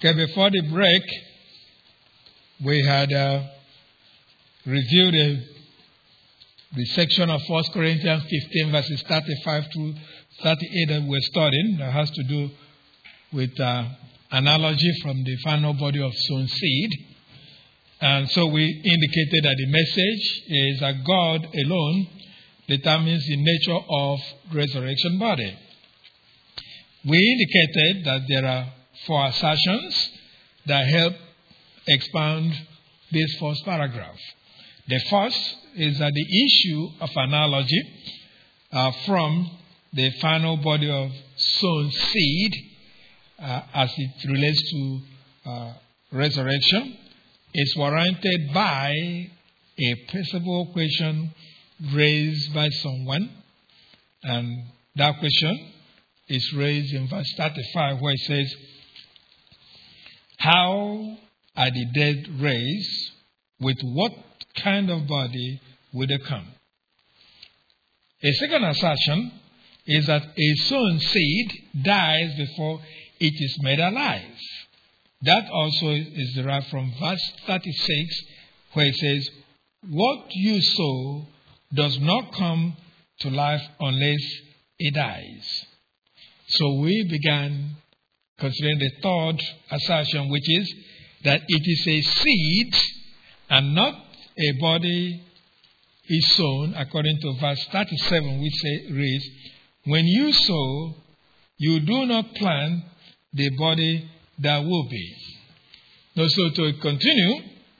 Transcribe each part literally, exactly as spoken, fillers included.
Okay, before the break, we had uh, reviewed the, the section of First Corinthians fifteen, verses thirty-five to thirty-eight that we're studying. That has to do with uh, analogy from the final body of sown seed. And so we indicated that the message is that God alone determines the nature of resurrection body. We indicated that there are four assertions that help expound this first paragraph. The first is that the issue of analogy uh, from the final body of sown seed uh, as it relates to uh, resurrection is warranted by a principal question raised by someone. And that question is raised in verse thirty-five, where it says, "How are the dead raised? With what kind of body will they come?" A second assertion is that a sown seed dies before it is made alive. That also is derived from verse thirty-six, where it says, "What you sow does not come to life unless it dies." So we began considering the third assertion, which is that it is a seed and not a body is sown, according to verse thirty-seven, which say, reads, "When you sow, you do not plant the body that will be." Now, so to continue,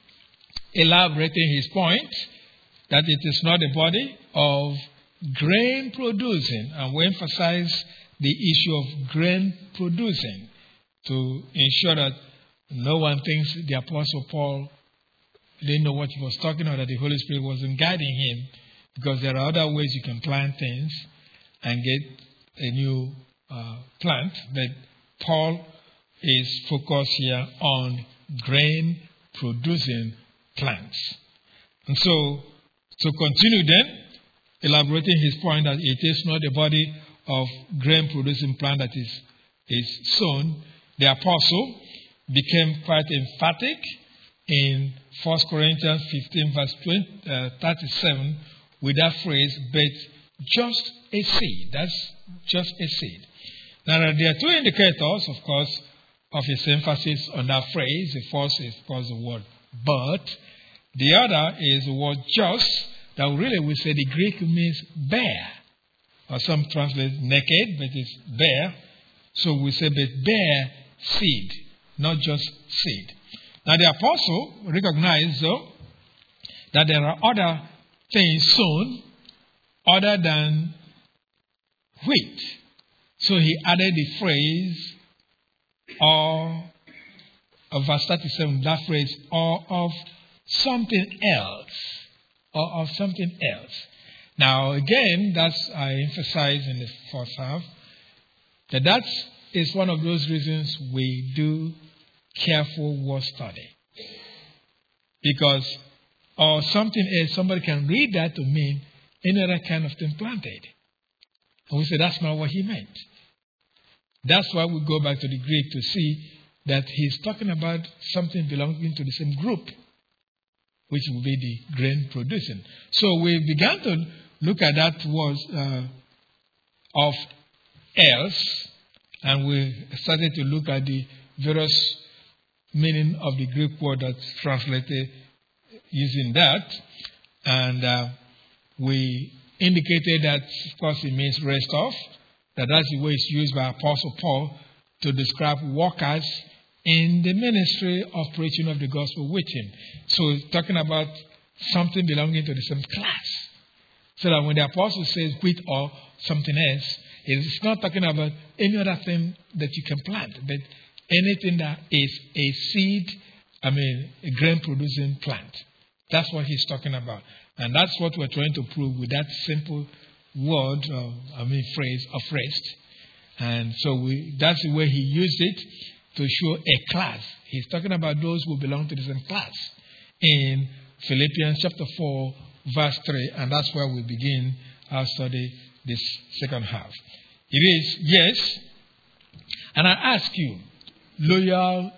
elaborating his point, that it is not a body of grain producing, and we emphasize the issue of grain producing to ensure that no one thinks the Apostle Paul didn't know what he was talking about, that the Holy Spirit wasn't guiding him, because there are other ways you can plant things and get a new uh, plant. But Paul is focused here on grain-producing plants. And so, to continue then, elaborating his point that it is not the body of grain-producing plant that is, is sown, the apostle became quite emphatic in First Corinthians fifteen, verse twenty, uh, thirty-seven, with that phrase, "but just a seed." That's just a seed. Now, there are two indicators, of course, of his emphasis on that phrase. The first is, of course, the word "but." The other is the word "just," that really we say the Greek means bare. Or some translate naked, but it's bare. So we say, but bare seed, not just seed. Now the apostle recognized, though, that there are other things sown other than wheat. So he added the phrase, or of verse thirty-seven, that phrase, or of something else, or of something else. Now again, that's I emphasized in the first half, that that is one of those reasons we do careful word study. Because, or something else, somebody can read that to mean any other kind of thing planted. And we say that's not what he meant. That's why we go back to the Greek to see that he's talking about something belonging to the same group, which will be the grain producing. So we began to look at that word uh, of else, and we started to look at the various meaning of the Greek word that's translated using that. And uh, we indicated that, of course, it means rest off, that that's the way it's used by Apostle Paul to describe workers in the ministry of preaching of the gospel with him. So it's talking about something belonging to the same class. So that when the apostle says wheat or something else, it's not talking about any other thing that you can plant, but anything that is a seed, I mean, a grain-producing plant. That's what he's talking about. And that's what we're trying to prove with that simple word, uh, I mean, phrase of rest. And so we, that's the way he used it to show a class. He's talking about those who belong to the same class in Philippians chapter four, verse three, and that's where we begin our study this second half. It is, yes, and I ask you, loyal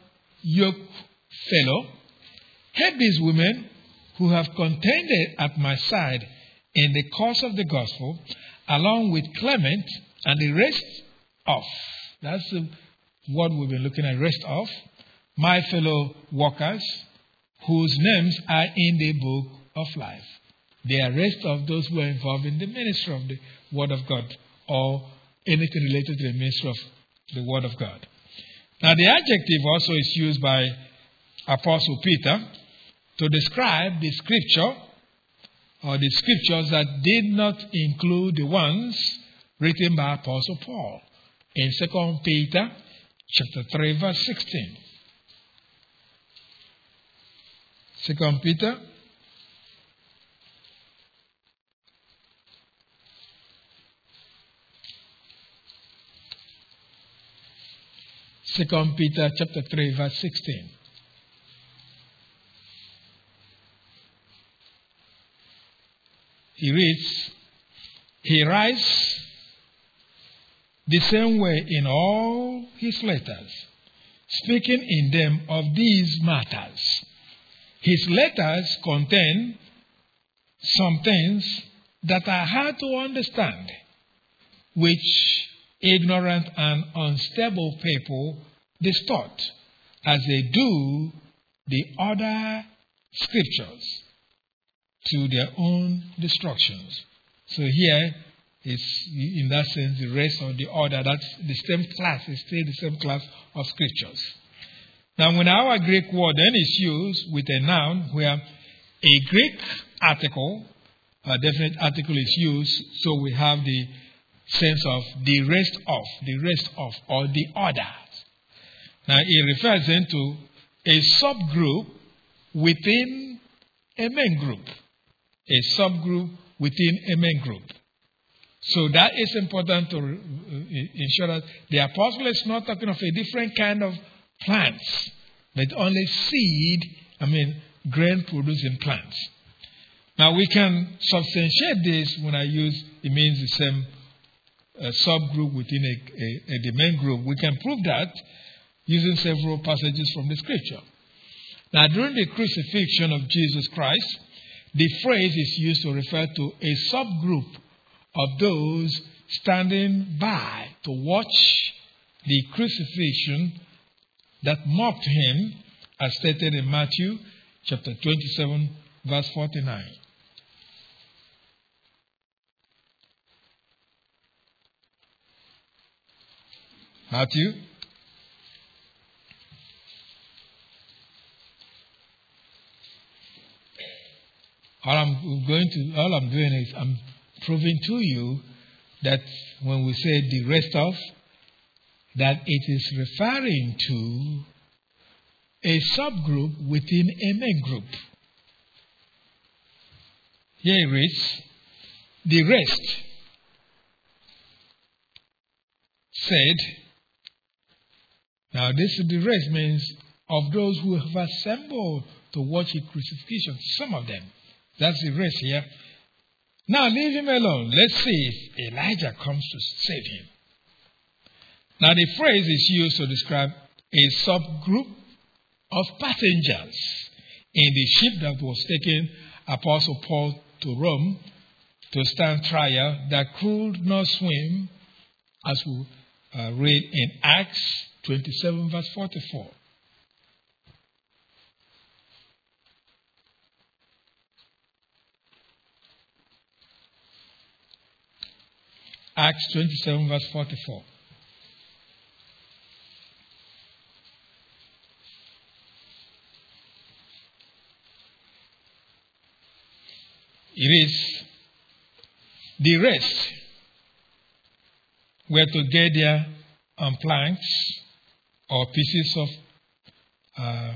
yoke fellow, help these women who have contended at my side in the cause of the gospel, along with Clement and the rest of, that's what we've been looking at, rest of, my fellow workers, whose names are in the book of life. The rest of those who are involved in the ministry of the Word of God, or anything related to the ministry of the Word of God. Now, the adjective also is used by Apostle Peter to describe the scripture or the scriptures that did not include the ones written by Apostle Paul in Second Peter chapter three, verse sixteen. Second Peter Second Peter chapter three, verse sixteen. He reads, he writes the same way in all his letters, speaking in them of these matters. His letters contain some things that are hard to understand, which ignorant and unstable people distort, as they do the other scriptures to their own destructions. So here is, in that sense, the rest of the order. That's the same class. It's still the same class of scriptures. Now, when our Greek word then is used with a noun where a Greek article, a definite article is used, so we have the sense of the rest of, the rest of, or the others. Now, it refers then to a subgroup within a main group. A subgroup within a main group. So that is important to ensure that the apostle is not talking of a different kind of plants, but only seed, I mean, grain producing plants. Now we can substantiate this when I use, it means the same uh, subgroup within a, a, a, the main group. We can prove that using several passages from the scripture. Now during the crucifixion of Jesus Christ, the phrase is used to refer to a subgroup of those standing by to watch the crucifixion that mocked him, as stated in Matthew chapter twenty-seven, verse forty-nine. Matthew All I'm going to, all I'm doing is I'm proving to you that when we say the rest of, that it is referring to a subgroup within a main group. Here it reads, the rest said, now this the rest means of those who have assembled to watch a crucifixion, some of them. That's the rest here. Now leave him alone. Let's see if Elijah comes to save him. Now the phrase is used to describe a subgroup of passengers in the ship that was taking Apostle Paul to Rome to stand trial that could not swim, as we uh, read in Acts twenty-seven, verse forty-four. Acts twenty-seven, verse forty-four. It is the rest were to get there on planks or pieces of uh,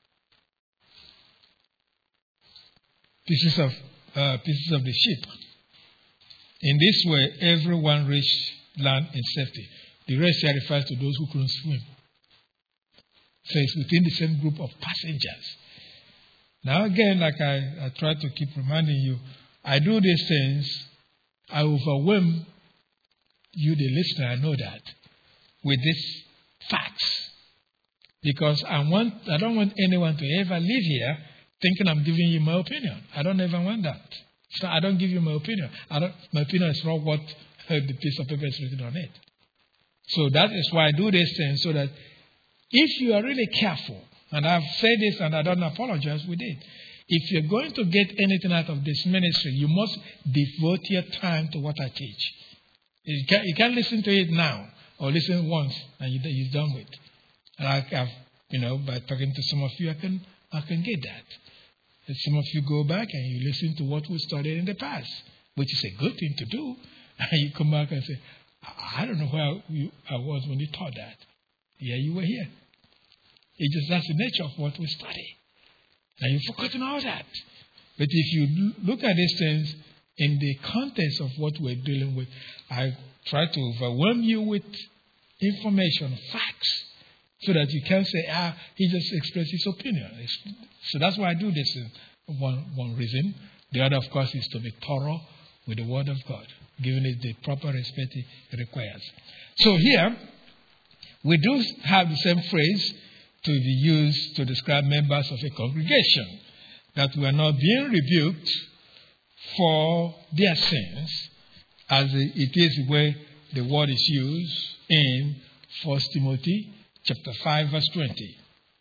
pieces of uh, pieces of the ship. In this way, everyone reached land in safety. The rest here refers to those who couldn't swim. So it's within the same group of passengers. Now again, like I, I try to keep reminding you, I do these things, I overwhelm you, the listener, I know that, with these facts. Because I want, I don't want anyone to ever leave here thinking I'm giving you my opinion. I don't ever want that. So I don't give you my opinion. I don't, my opinion is not what uh, the piece of paper is written on it. So that is why I do this thing, so that if you are really careful, and I've said this and I don't apologize with it, if you're going to get anything out of this ministry, you must devote your time to what I teach. You can't, you can't listen to it now or listen once and you, you're done with. And I, I've, you know, by talking to some of you, I can, I can get that. And some of you go back and you listen to what we studied in the past, which is a good thing to do. And you come back and say, I don't know where you, I was when you taught that. Yeah, you were here. It just, that's the nature of what we study. And you've forgotten all that. But if you look at these things in the context of what we're dealing with, I try to overwhelm you with information, facts, so that you can say, ah, he just expressed his opinion. So that's why I do this, one, one reason. The other, of course, is to be thorough with the Word of God, giving it the proper respect it requires. So here, we do have the same phrase to be used to describe members of a congregation, that we are not being rebuked for their sins, as it is the way the word is used in First Timothy chapter five, verse twenty.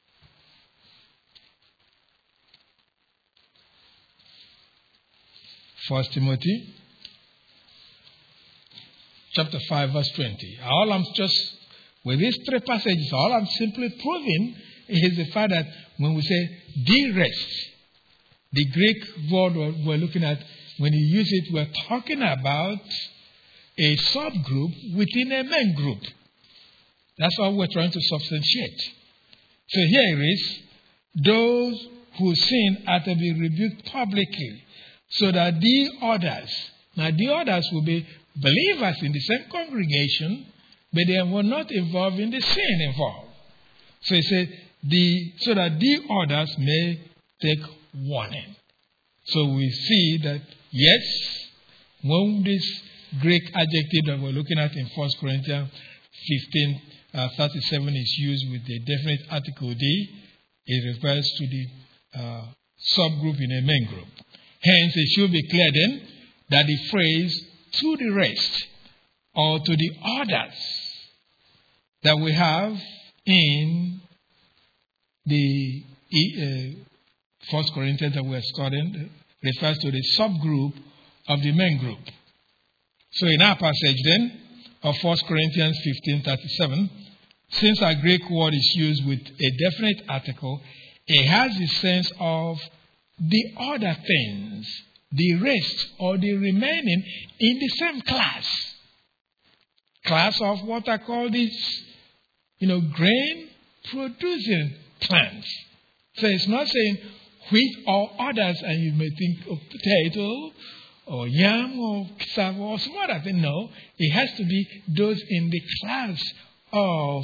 First Timothy chapter five, verse twenty. All I'm just With these three passages, all I'm simply proving is the fact that when we say the rest, the Greek word we're looking at, when you use it, we're talking about a subgroup within a main group. That's what we're trying to substantiate. So here it is, those who sin are to be rebuked publicly, so that the others, now the others will be believers in the same congregation, but they were not involved in the sin involved. So he said, the, so that the others may take warning. So we see that, yes, when this Greek adjective that we're looking at in First Corinthians fifteen thirty-seven is used with the definite article D, it refers to the uh, subgroup in a main group. Hence, it should be clear then that the phrase to the rest or to the others that we have in the uh, First Corinthians that we're studying refers to the subgroup of the main group. So in our passage then of First Corinthians fifteen thirty-seven, since our Greek word is used with a definite article, it has the sense of the other things, the rest or the remaining in the same class. Class of what I call these, you know, grain producing plants. So it's not saying wheat or others, and you may think of potato or yam or cassava or some other thing. No, it has to be those in the class of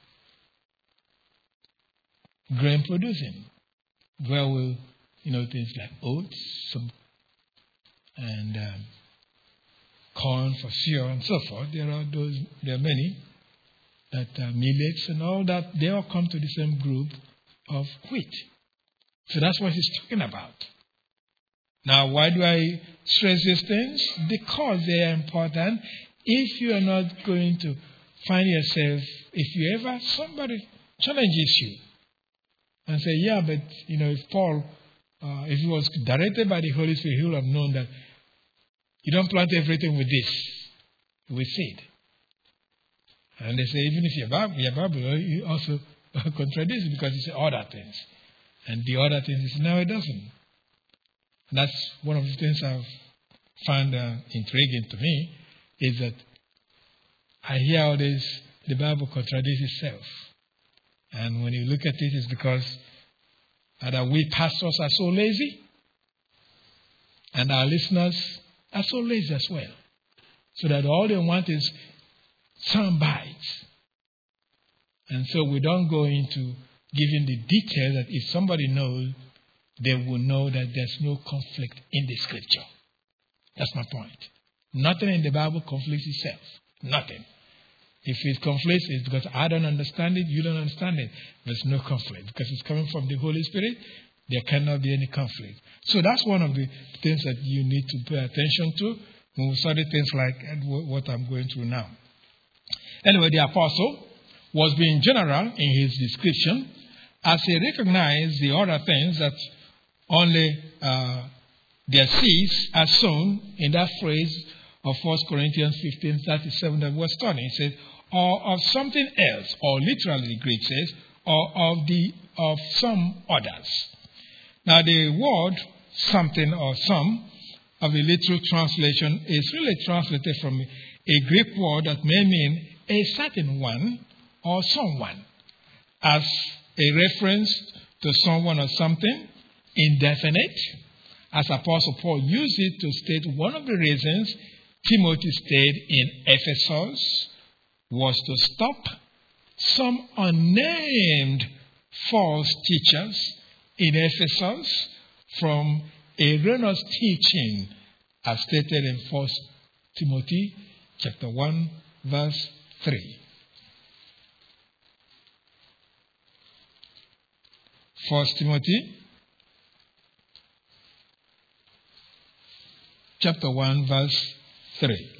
grain producing, where we, you know, things like oats some, and um, corn for cereal and so forth. There are those. There are many that uh, millets and all that. They all come to the same group of wheat. So that's what he's talking about. Now, why do I stress these things? Because they are important. If you are not going to find yourself, if you ever, somebody challenges you and say, yeah, but, you know, if Paul, uh, if he was directed by the Holy Spirit, he would have known that you don't plant everything with this, with seed. And they say, even if you're Bible, your Bible, you also contradicts it because it's other things. And the other things is, no, it doesn't. And that's one of the things I've found uh, intriguing to me, is that I hear all this, the Bible contradicts itself. And when you look at it, it's because either we pastors are so lazy, and our listeners are so lazy as well. So that all they want is sound bites. And so we don't go into giving the details that if somebody knows, they will know that there's no conflict in the scripture. That's my point. Nothing in the Bible conflicts itself. Nothing. If it conflicts, it's because I don't understand it, you don't understand it. There's no conflict. Because it's coming from the Holy Spirit, there cannot be any conflict. So that's one of the things that you need to pay attention to when we study things like what I'm going through now. Anyway, the apostle was being general in his description as he recognized the other things that only uh, their seeds are sown in that phrase of First Corinthians fifteen thirty-seven that we're studying. It says, or of something else, or literally the Greek says, or of the of some others. Now the word something or some of the literal translation is really translated from a Greek word that may mean a certain one or someone, as a reference to someone or something indefinite, as Apostle Paul used it to state one of the reasons Timothy stayed in Ephesus was to stop some unnamed false teachers in Ephesus from erroneous teaching, as stated in First Timothy chapter one, verse three. First Timothy chapter one, verse three.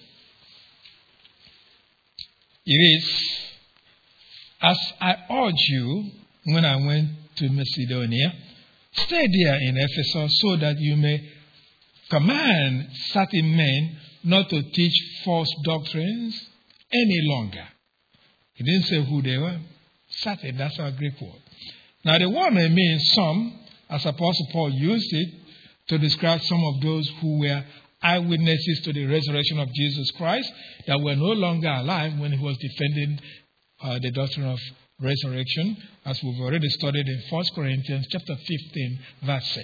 It is, as I urged you when I went to Macedonia, stay there in Ephesus so that you may command certain men not to teach false doctrines any longer. He didn't say who they were. Certain, that's our Greek word. Now the word may mean some, as Apostle Paul used it to describe some of those who were eyewitnesses to the resurrection of Jesus Christ that were no longer alive when he was defending uh, the doctrine of resurrection, as we've already studied in First Corinthians chapter fifteen, verse six.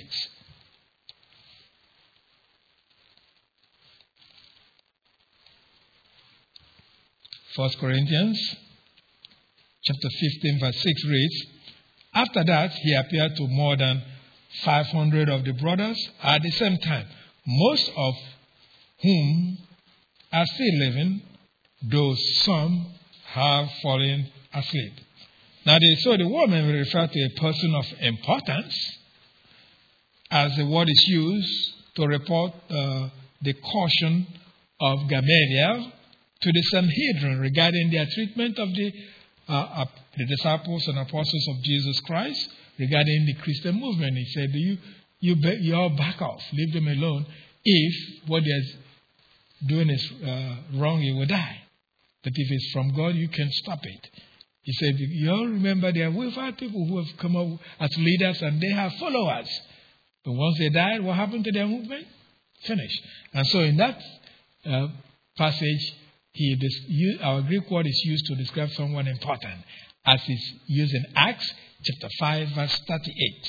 First Corinthians chapter fifteen, verse six reads, after that he appeared to more than five hundred of the brothers at the same time, most of whom are still living, though some have fallen asleep. Now, the, so the word may refer to a person of importance, as the word is used to report uh, the caution of Gamaliel to the Sanhedrin regarding their treatment of the, uh, uh, the disciples and apostles of Jesus Christ regarding the Christian movement. He said, you, you, be, you all back off, leave them alone. If what they're doing is uh, wrong, you will die. But if it's from God, you can stop it. He said, you all remember there we've had people who have come up as leaders and they have followers. But once they died, what happened to their movement? Finished. And so in that uh, passage, he, this, our Greek word is used to describe someone important, as is used in Acts chapter five, verse thirty-eight.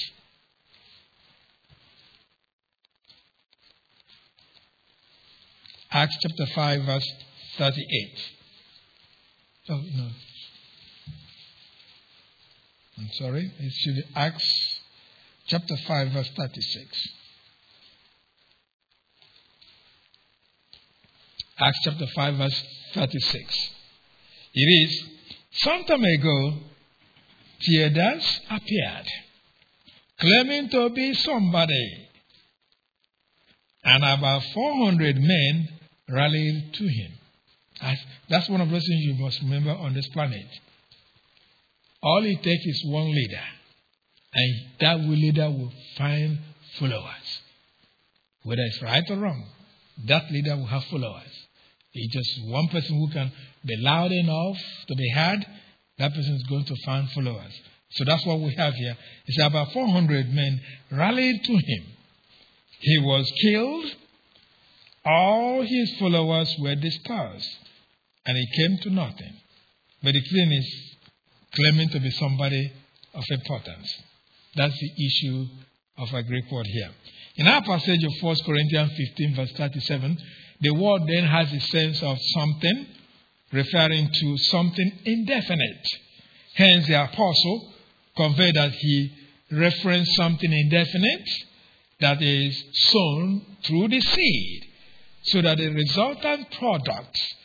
Acts chapter five, verse thirty-eight. Oh, no. I'm sorry. It should be Acts chapter five, verse thirty-six. Acts chapter five, verse thirty-six. It is, some time ago, Theudas appeared, claiming to be somebody, and about four hundred men rallied to him. That's one of those things you must remember on this planet. All it takes is one leader, and that leader will find followers. Whether it's right or wrong, that leader will have followers. It's just one person who can be loud enough to be heard, that person is going to find followers. So that's what we have here. It's about four hundred men rallied to him. He was killed. All his followers were dispersed, and he came to nothing. But the thing is, claiming to be somebody of importance. That's the issue of a Greek word here. In our passage of First Corinthians fifteen, verse thirty-seven, the word then has the sense of something, referring to something indefinite. Hence, the apostle conveyed that he referenced something indefinite that is sown through the seed, so that the resultant product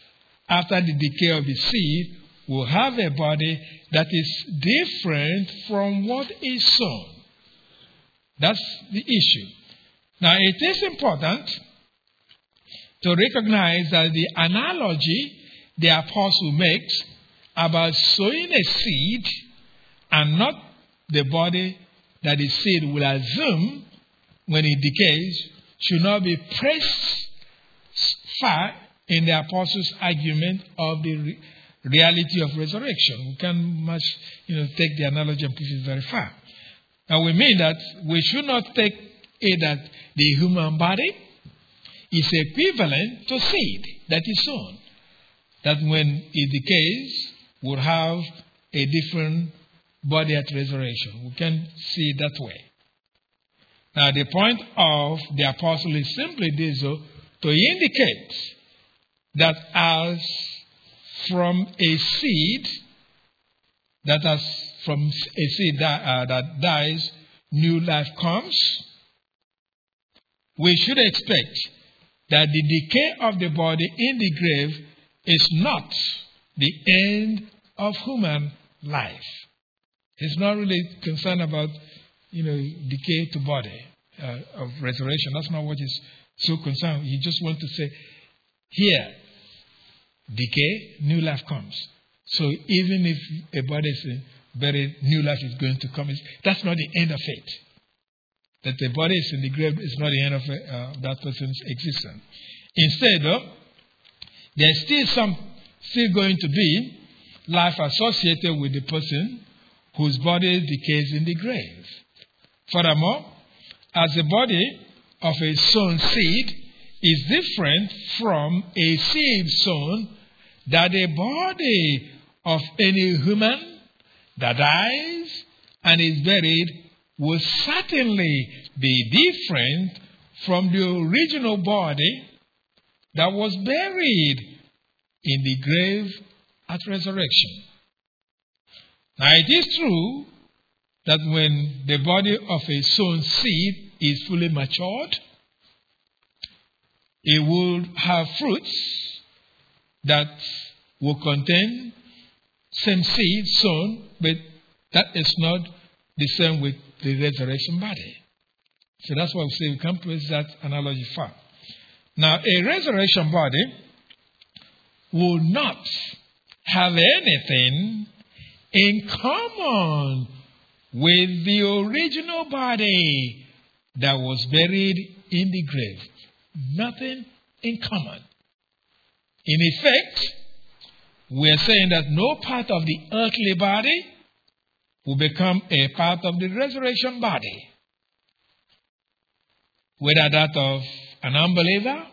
after the decay of the seed, will have a body that is different from what is sown. That's the issue. Now, it is important to recognize that the analogy the apostle makes about sowing a seed and not the body that the seed will assume when it decays should not be pressed far in the apostle's argument of the re- reality of resurrection. We can't much, you know, take the analogy and push it very far. And we mean that we should not take it that the human body is equivalent to seed that is sown. That when it decays, we'll have a different body at resurrection. We can see it that way. Now, the point of the apostle is simply this, though, to indicate that as from a seed, that as from a seed that, uh, that dies, new life comes, we should expect that the decay of the body in the grave is not the end of human life. It's not really concerned about, you know, decay to body uh, of resurrection. That's not what he's so concerned. He just wants to say, here, decay, new life comes. So even if a body is buried, new life is going to come. That's not the end of it. That the body is in the grave is not the end of uh, that person's existence. Instead, though, there's still some, still going to be life associated with the person whose body decays in the grave. Furthermore, as the body of a sown seed is different from a seed sown, that the body of any human that dies and is buried will certainly be different from the original body that was buried in the grave at resurrection. Now, it is true that when the body of a sown seed is fully matured, it will have fruits that will contain same seed sown, but that is not the same with the resurrection body. So that's why we say we can't place that analogy far. Now, a resurrection body will not have anything in common with the original body that was buried in the grave. Nothing in common. In effect, we are saying that no part of the earthly body will become a part of the resurrection body. Whether that of an unbeliever,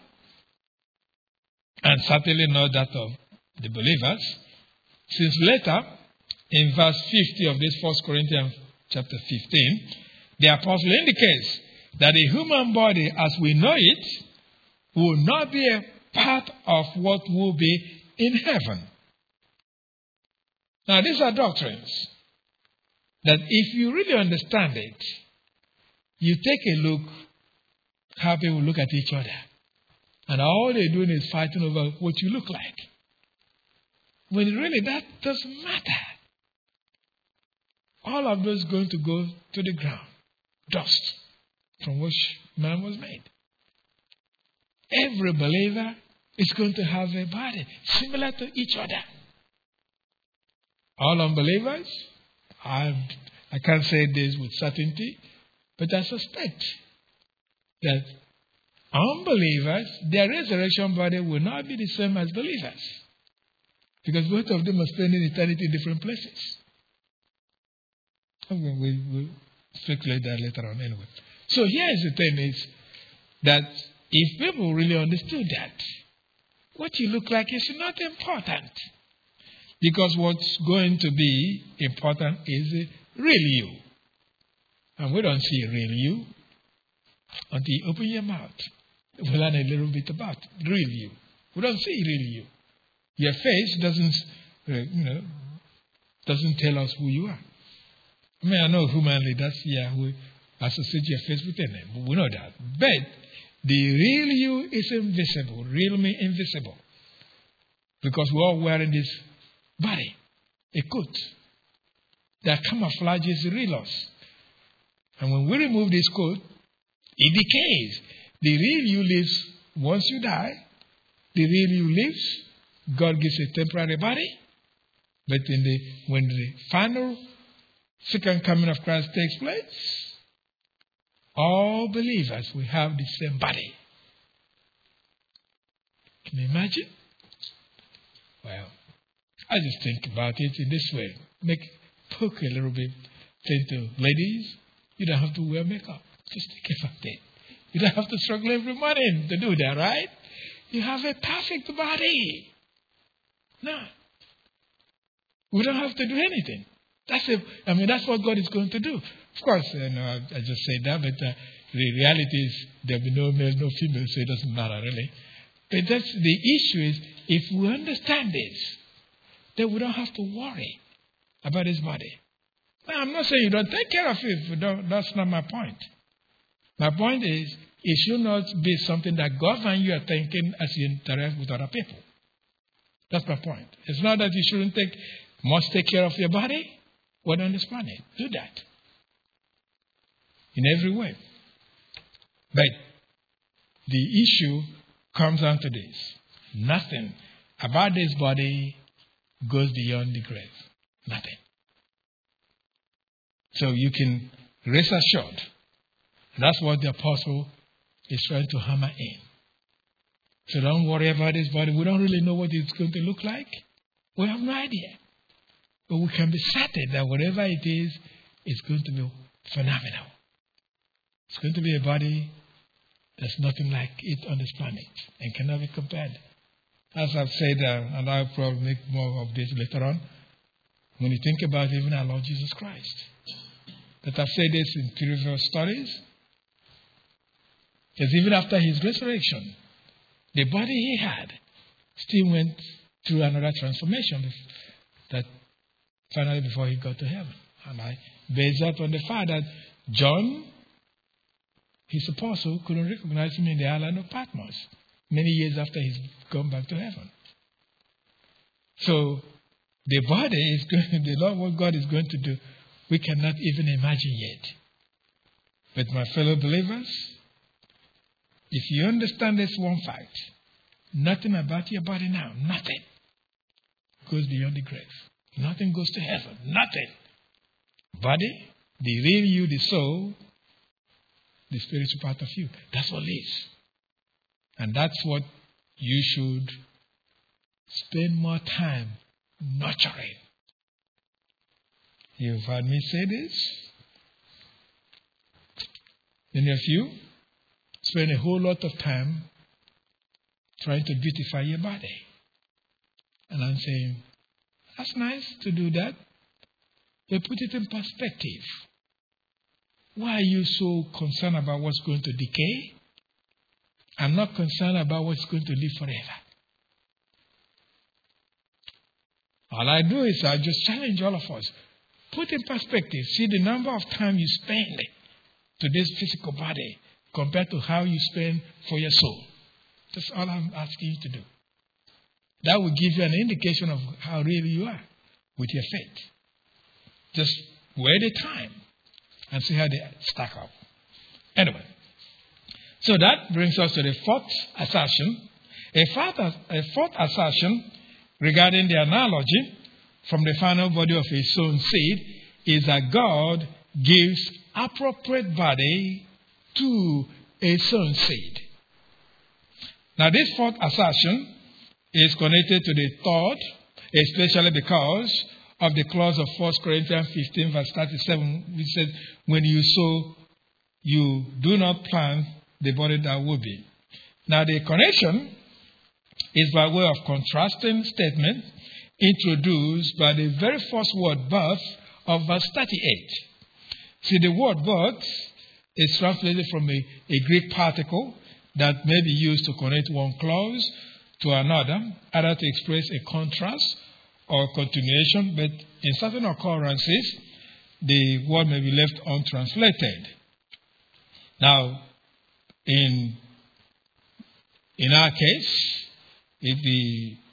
and certainly not that of the believers, since later, in verse fifty of this First Corinthians chapter fifteen, the apostle indicates that the human body as we know it will not be a part of what will be in heaven. Now, these are doctrines that if you really understand it, you take a look how people look at each other. And all they're doing is fighting over what you look like. When really that doesn't matter. All of those going to go to the ground. Dust from which man was made. Every believer is going to have a body similar to each other. All unbelievers, I, I can't say this with certainty, but I suspect that unbelievers, their resurrection body will not be the same as believers. Because both of them are spending eternity in different places. Okay, we will speculate that later on anyway. So here's the thing is that if people really understood that, what you look like is not important. Because what's going to be important is the real you. And we don't see real you until you open your mouth. We learn a little bit about real you. We don't see real you. Your face doesn't, uh, you know, doesn't tell us who you are. I mean, I know humanly that's yeah, we associate your face with a name, but we know that. But the real you is invisible. Real me invisible. Because we're all wearing this body, a coat that camouflages the real us. And when we remove this coat, it decays. The real you lives once you die. The real you lives. God gives a temporary body. But in the when the final second coming of Christ takes place, all believers will have the same body. Can you imagine? Well, I just think about it in this way. Make poke a little bit. Say to ladies, you don't have to wear makeup. Just think about it. You don't have to struggle every morning to do that, right? You have a perfect body. No. We don't have to do anything. That's a, I mean, that's what God is going to do. Of course, you know, I, I just said that, but uh, the reality is there will be no male, no female, so it doesn't matter really. But that's the issue is, if we understand this, then we don't have to worry about his body. Now, I'm not saying you don't take care of it. Don't, that's not my point. My point is, it should not be something that governs your thinking as you interact with other people. That's my point. It's not that you shouldn't take, must take care of your body. What on this planet? Do that. In every way. But the issue comes down to this. Nothing about this body goes beyond the grave. Nothing. So you can rest assured. That's what the apostle is trying to hammer in. So don't worry about this body. We don't really know what it's going to look like. We have no idea. But we can be certain that whatever it is, it's going to be phenomenal. It's going to be a body there's nothing like it on this planet and cannot be compared. As I've said, uh, and I'll probably make more of this later on, when you think about even our Lord Jesus Christ. But I've said this in previous studies, that even after his resurrection, the body he had still went through another transformation that finally before he got to heaven. And I base that on the fact that John, his apostle, couldn't recognize him in the island of Patmos many years after he's gone back to heaven. So the body is going, the Lord, what God is going to do, we cannot even imagine yet. But my fellow believers, if you understand this one fact, nothing about your body now, nothing goes beyond the grave. Nothing goes to heaven. Nothing. Body, the real you, the soul, the spiritual part of you. That's what lives. And that's what you should spend more time nurturing. You've heard me say this. Many of you spend a whole lot of time trying to beautify your body. And I'm saying, that's nice to do that, but put it in perspective. Why are you so concerned about what's going to decay? I'm not concerned about what's going to live forever. All I do is I just challenge all of us. Put in perspective. See the number of time you spend to this physical body compared to how you spend for your soul. That's all I'm asking you to do. That will give you an indication of how real you are with your faith. Just weigh the time and see how they stack up. Anyway, so that brings us to the fourth assertion. A fourth, a fourth assertion regarding the analogy from the final body of a sown seed is that God gives appropriate body to a sown seed. Now, this fourth assertion is connected to the third, especially because of the clause of First Corinthians fifteen, verse thirty-seven, which says, when you sow, you do not plant the body that will be. Now, the connection is by way of contrasting statement introduced by the very first word, birth, of verse thirty-eight. See, the word birth is translated from a, a Greek particle that may be used to connect one clause to another, either to express a contrast or continuation, but in certain occurrences, the word may be left untranslated. Now, in, in our case, if the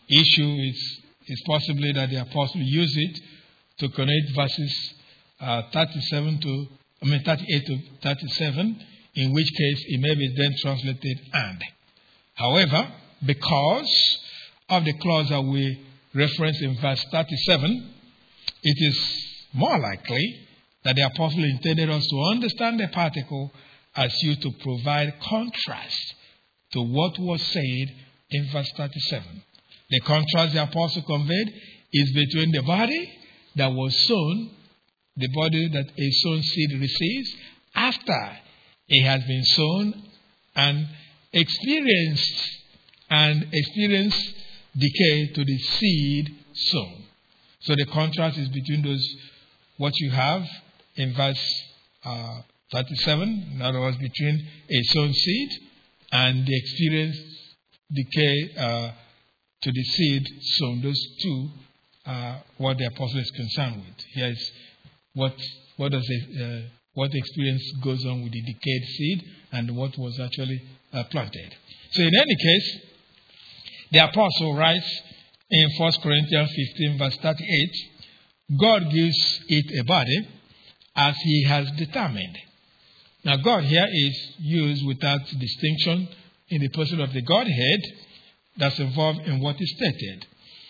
issue is, is possibly that the apostle used it to connect verses uh, thirty-seven to, I mean thirty-eight to thirty-seven, in which case it may be then translated and. However, because of the clause that we reference in verse thirty-seven, it is more likely that the apostle intended us to understand the particle as used to provide contrast to what was said in verse thirty-seven. The contrast the apostle conveyed is between the body that was sown, the body that a sown seed receives after it has been sown and experienced and experienced decay to the seed sown. So the contrast is between those, what you have in verse uh, thirty-seven, in other words, between a sown seed and the experienced decay uh, to the seed sown. Those two are what the apostle is concerned with. Here is what what does it, uh, what experience goes on with the decayed seed and what was actually uh, planted. So in any case, the apostle writes in First Corinthians fifteen verse thirty-eight, God gives it a body as he has determined. Now God here is used without distinction in the person of the Godhead that's involved in what is stated.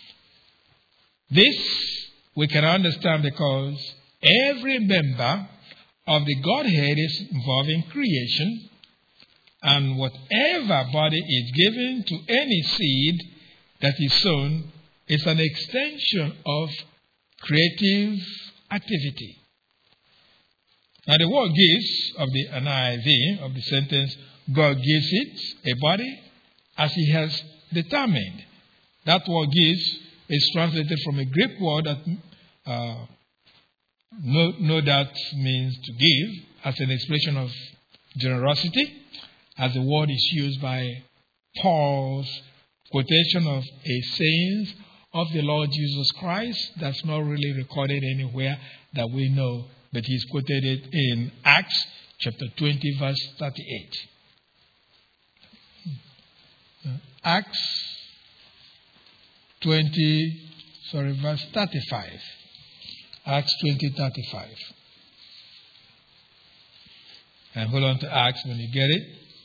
This we can understand because every member of the Godhead is involved in creation, and whatever body is given to any seed that is sown is an extension of creative activity. Now the word gives of the N I V of the sentence, God gives it a body as he has determined. That word gives is translated from a Greek word that uh, no, no doubt means to give as an expression of generosity, as the word is used by Paul's quotation of a saying of the Lord Jesus Christ that's not really recorded anywhere that we know, but he's quoted it in Acts chapter twenty verse thirty-eight. Acts twenty, sorry, verse thirty-five. Acts twenty, thirty-five. And hold on to Acts when you get it.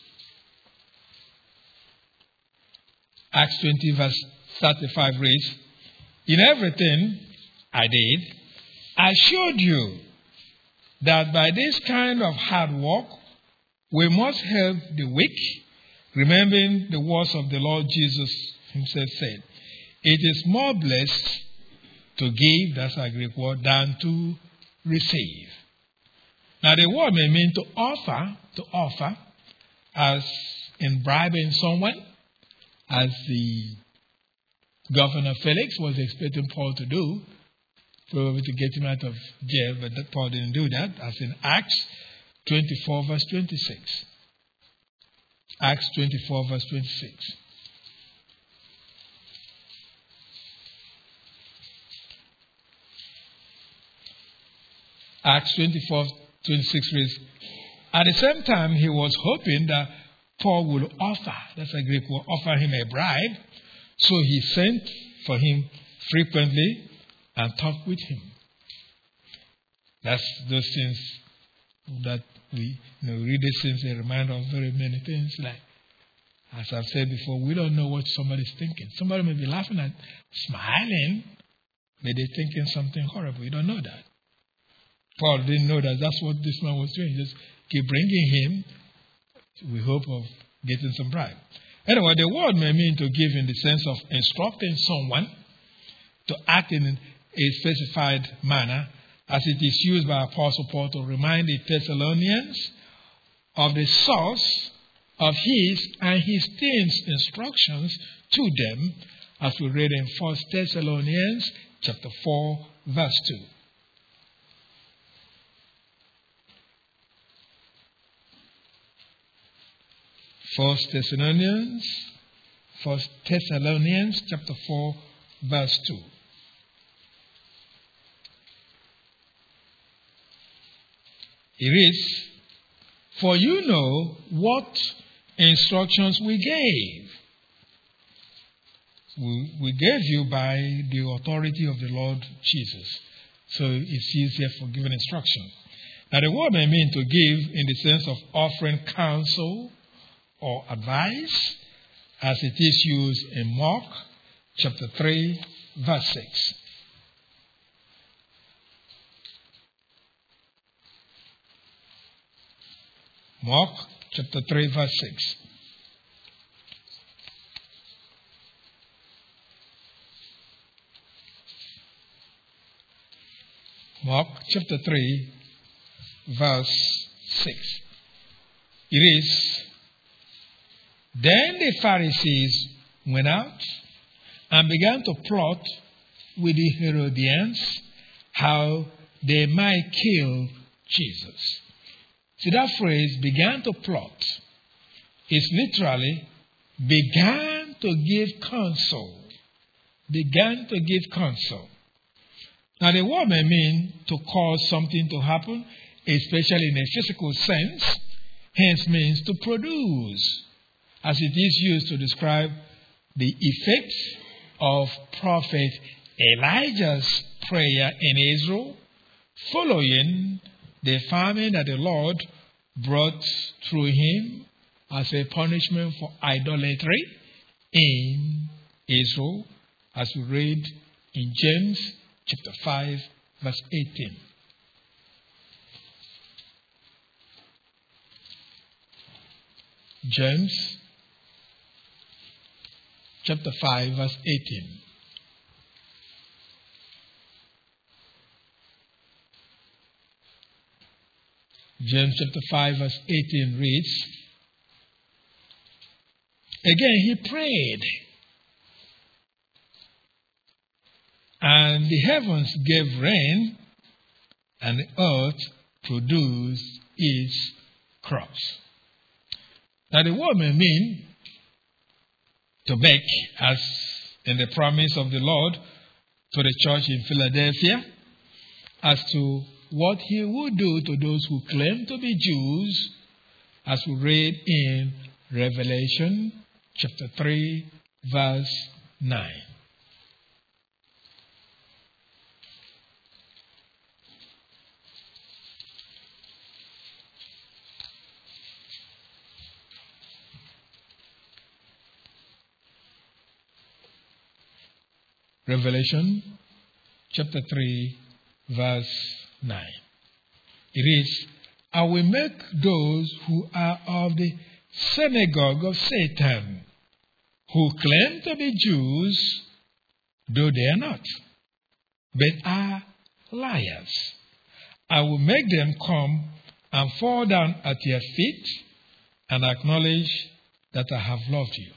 Acts twenty, verse thirty-five reads, in everything I did, I showed you that by this kind of hard work, we must help the weak, remembering the words of the Lord Jesus himself said, it is more blessed to give, that's a Greek word, than to receive. Now the word may mean to offer, to offer, as in bribing someone, as the Governor Felix was expecting Paul to do, probably to get him out of jail, but that Paul didn't do that, as in Acts twenty-four verse twenty-six. Acts twenty-four verse twenty-six. Acts twenty-four twenty-six reads, at the same time he was hoping that Paul would offer, that's a Greek word, offer him a bribe, so he sent for him frequently and talked with him. That's those things that we you know, read these things, they remind us of very many things. Like, as I've said before, we don't know what somebody's thinking. Somebody may be laughing and smiling, but they're thinking something horrible. You don't know that. Paul didn't know that that's what this man was doing. Just keep bringing him, we hope of getting some bribe. Anyway, the word may mean to give in the sense of instructing someone to act in a specified manner, as it is used by Apostle Paul to remind the Thessalonians of the source of his and his team's instructions to them, as we read in First Thessalonians chapter four, verse two. First Thessalonians, First Thessalonians chapter four, verse two. It reads, for you know what instructions we gave. we, we gave you by the authority of the Lord Jesus. So it's easier for giving instruction. Now the word may mean to give in the sense of offering counsel or advice, as it is used in Mark chapter three, verse six. Mark chapter three, verse six. Mark chapter three, verse six. It is, then the Pharisees went out and began to plot with the Herodians how they might kill Jesus. See, that phrase, began to plot, is literally began to give counsel. Began to give counsel. Now, the word may mean to cause something to happen, especially in a physical sense, hence means to produce, as it is used to describe the effect of Prophet Elijah's prayer in Israel, following the famine that the Lord brought through him as a punishment for idolatry in Israel, as we read in James chapter five, verse eighteen. James chapter five, verse eighteen. James chapter five, verse eighteen reads, again he prayed, and the heavens gave rain, and the earth produced its crops. Now the word may mean to beg, as in the promise of the Lord to the church in Philadelphia, as to what he would do to those who claim to be Jews, as we read in Revelation chapter three, verse nine. Revelation chapter three, verse nine. It is, I will make those who are of the synagogue of Satan, who claim to be Jews, though they are not, but are liars. I will make them come and fall down at your feet and acknowledge that I have loved you.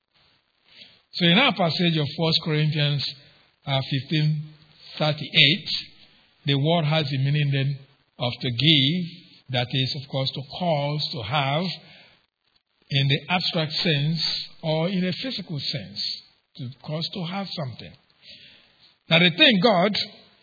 So in our passage of First Corinthians uh, fifteen thirty-eight, the word has the meaning then of to give, that is, of course, to cause, to have, in the abstract sense or in a physical sense, to cause to have something. Now the thing God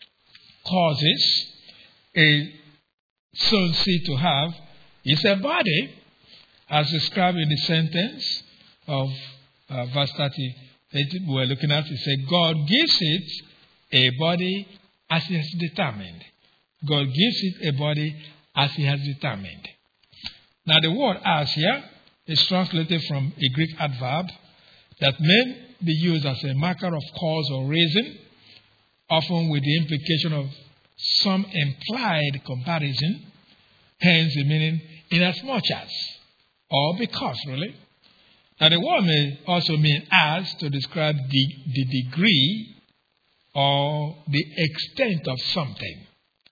causes a sown seed to have is a body, as described in the sentence of uh, verse thirty we're looking at. It says, God gives it a body as he has determined. God gives it a body as he has determined. Now the word as here is translated from a Greek adverb that may be used as a marker of cause or reason, often with the implication of some implied comparison, hence the meaning in as much as, or because, really. Now the word may also mean as to describe the, the degree or the extent of something.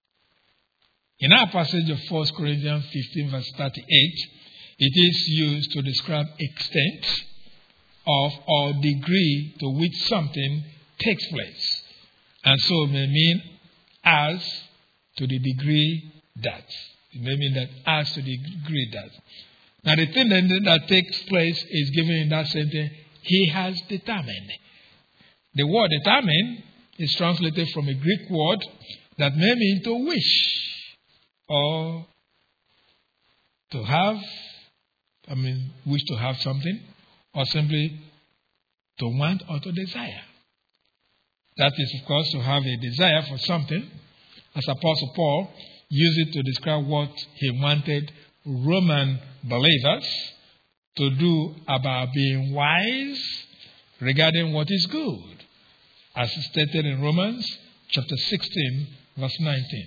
In our passage of First Corinthians fifteen, verse thirty-eight, it is used to describe extent of or degree to which something takes place. And so it may mean as to the degree that. It may mean that as to the degree that. Now the thing that, that takes place is given in that sentence, he has determined. The word determine is translated from a Greek word that may mean to wish or to have, I mean, wish to have something, or simply to want or to desire. That is, of course, to have a desire for something, as Apostle Paul used it to describe what he wanted Roman believers to do about being wise regarding what is good, as stated in Romans chapter sixteen, verse nineteen.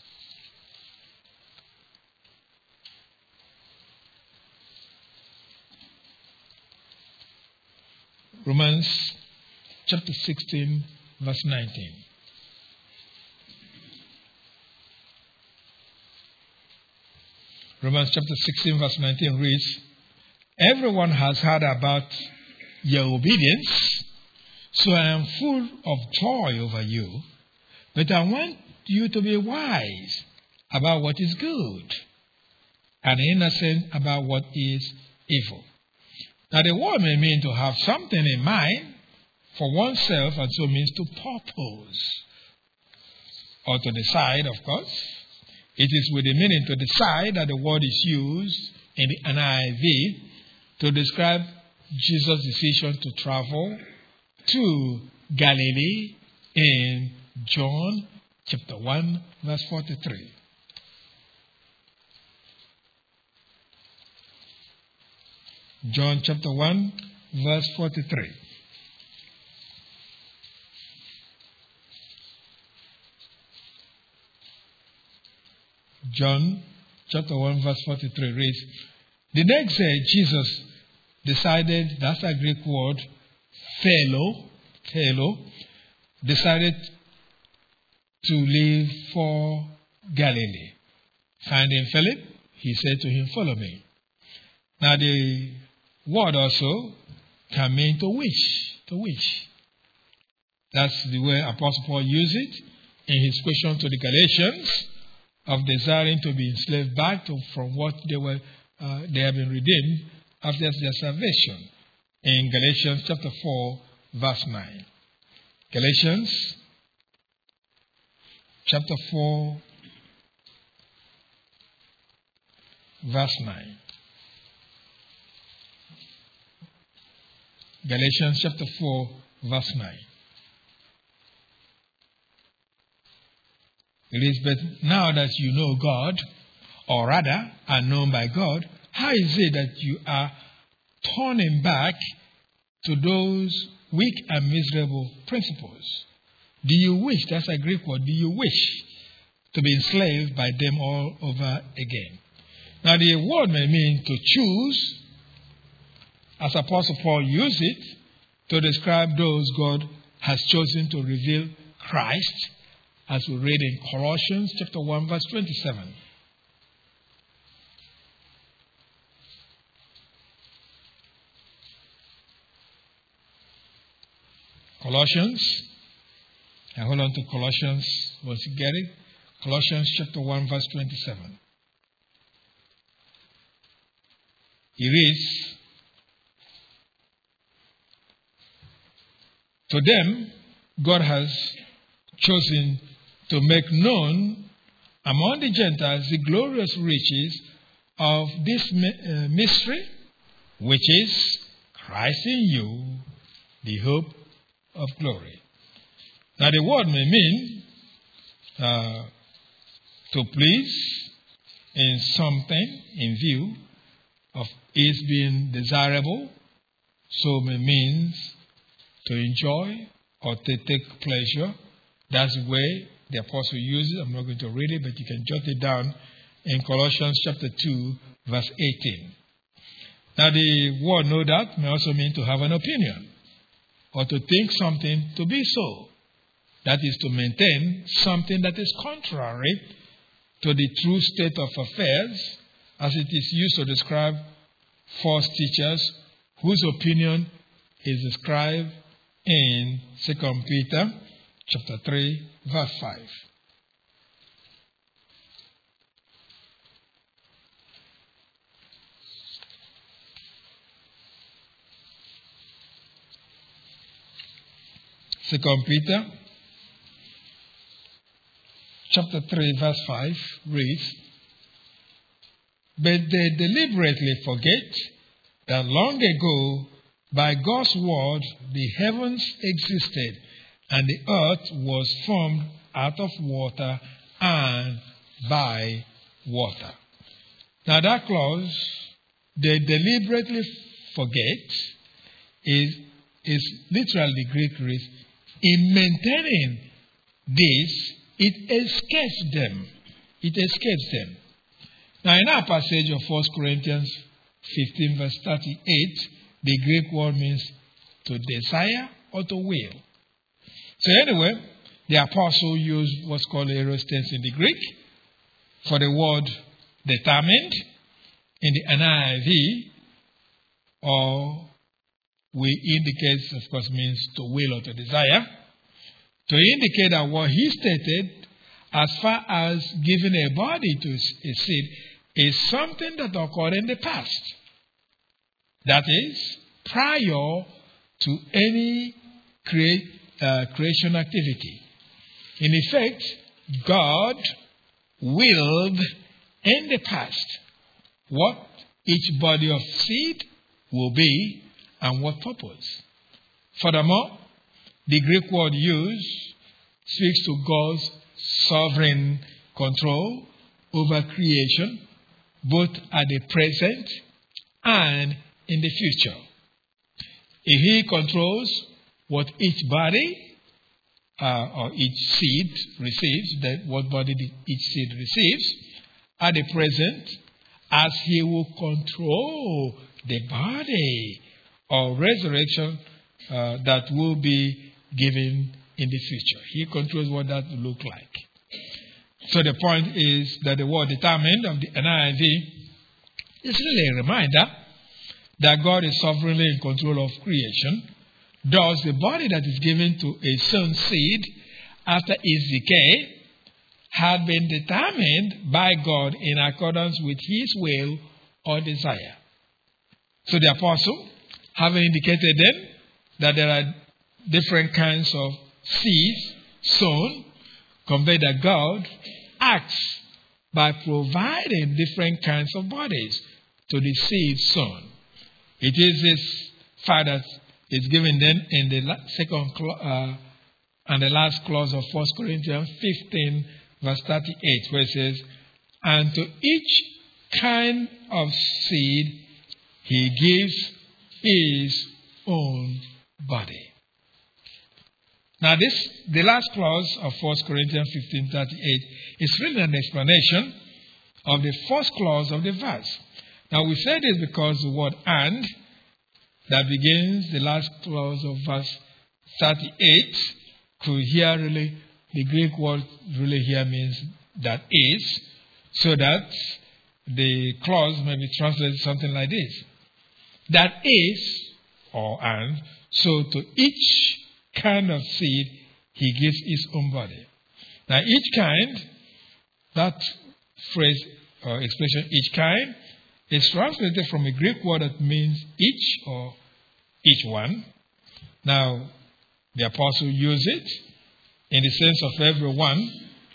Romans chapter sixteen, verse nineteen. Romans chapter sixteen, verse nineteen reads, "Everyone has heard about your obedience, so I am full of joy over you, but I want you to be wise about what is good and innocent about what is evil." Now, the word may mean to have something in mind for oneself, and so means to purpose or to decide, of course. It is with the meaning to decide that the word is used in the N I V to describe Jesus' decision to travel to Galilee in John chapter one, verse forty-three. John chapter one, verse forty-three. John chapter one, verse forty-three reads, "The next day Jesus decided," that's a Greek word, philo, philo, decided to leave for Galilee. Finding Philip, he said to him, "Follow me." Now the word also can mean to wish, to wish. That's the way Apostle Paul used it in his question to the Galatians of desiring to be enslaved back to, from what they were, uh, they have been redeemed after their salvation. In Galatians chapter four, verse nine. Galatians chapter four, verse nine. Galatians chapter four, verse nine. It is, "But now that you know God, or rather are known by God, how is it that you are turning back to those weak and miserable principles? Do you wish," that's a Greek word, "do you wish to be enslaved by them all over again?" Now the word may mean to choose, as Apostle Paul used it to describe those God has chosen to reveal Christ, as we read in Colossians chapter one, verse twenty-seven. Colossians, I hold on to Colossians once you get it. Colossians chapter one, verse twenty-seven. It reads, "To them God has chosen to make known among the Gentiles the glorious riches of this mystery, which is Christ in you, the hope of glory." Now the word may mean uh, to please in something in view of its being desirable, so may means to enjoy or to take pleasure. That's the way the apostle uses it. I'm not going to read it, but you can jot it down in Colossians chapter two, verse eighteen. Now the word "no doubt" may also mean to have an opinion or to think something to be so. That is, to maintain something that is contrary to the true state of affairs, as it is used to describe false teachers whose opinion is described in Second Peter chapter three, verse five. Second Peter chapter three, verse five reads, "But they deliberately forget that long ago By God's word, the heavens existed, and the earth was formed out of water and by water. Now that clause, they deliberately forget, is, is literally the Greek reads, in maintaining this, it escapes them. It escapes them. Now in our passage of First Corinthians fifteen verse thirty-eight, the Greek word means to desire or to will. So anyway, the apostle used what's called aorist tense in the Greek for the word determined in the N I V, or we indicate, of course, means to will or to desire, to indicate that what he stated as far as giving a body to a seed is something that occurred in the past. That is, prior to any create, uh, creation activity. In effect, God willed in the past what each body of seed will be and what purpose. Furthermore, the Greek word used speaks to God's sovereign control over creation, both at the present and in the future. If he controls what each body uh, or each seed receives, that what body each seed receives, at the present, as he will control the body or resurrection uh, that will be given in the future. He controls what that will look like. So the point is that the word determined of the N I V is really a reminder that God is sovereignly in control of creation. Thus, the body that is given to a sown seed after its decay had been determined by God in accordance with his will or desire. So the apostle, having indicated then that there are different kinds of seeds sown, convey that God acts by providing different kinds of bodies to the seed sown. It is this fact that is given then in the second uh, and the last clause of First Corinthians fifteen, verse thirty-eight, where it says, and to each kind of seed he gives his own body. Now this, the last clause of First Corinthians fifteen thirty-eight is really an explanation of the first clause of the verse. Now we say this because the word and that begins the last clause of verse thirty-eight could here really, the Greek word really here means that is, so that the clause may be translated something like this. That is, or and, so to each kind of seed, he gives his own body. Now, each kind, that phrase or expression, each kind, is translated from a Greek word that means each or each one. Now, the apostle used it in the sense of everyone